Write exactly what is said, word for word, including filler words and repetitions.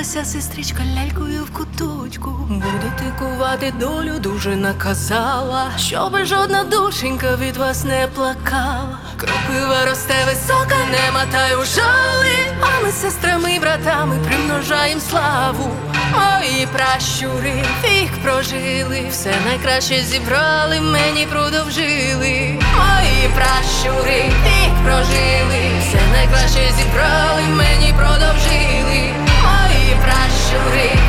Сховалася сестричка лялькою в куточку, буде тикувати долю, дуже наказала, щоби жодна душенька від вас не плакала. Кропива росте висока, не матай у жали, а ми з сестрами і братами примножаєм славу. Мої пращури вік прожили, все найкраще зібрали, мені продовжили. Мої пращури вік прожили, все найкраще зібрали, мені продовжили. Мої пращури